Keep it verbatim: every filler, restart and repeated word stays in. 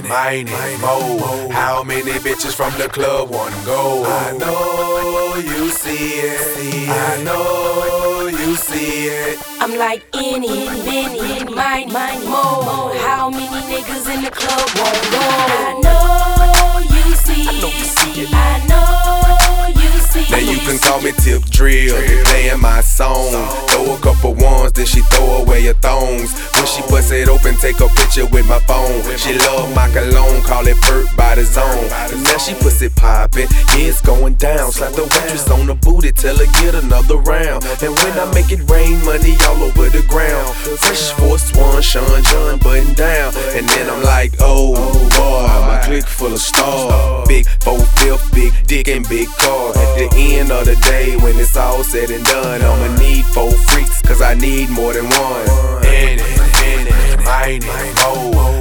mine and mo. How many bitches from the club wanna go? I know you see it, I know you see it. I'm like any, many, mine, mine, mo. How many niggas in the club wanna go? I know you see it, I know you see it. Now you can call me Tip Drill, they playing my song. Throw a couple ones, then she throw away her thongs. When she bust it open, take a picture with my phone. She love my cologne, call it Perk by the Zone. Now she pussy poppin', yeah, it's going down. Slap the waitress on the booty, tell her get another round. And when I make it rain, money all over the ground. Fresh Force One, Sean John button down. And then I'm like, oh boy, my clique full of stars. Big four fifth, big dick and big car. At the end of the day, when it's all said and done, I'ma need four freaks, cause I need more than one. In it, in it, mine and mo.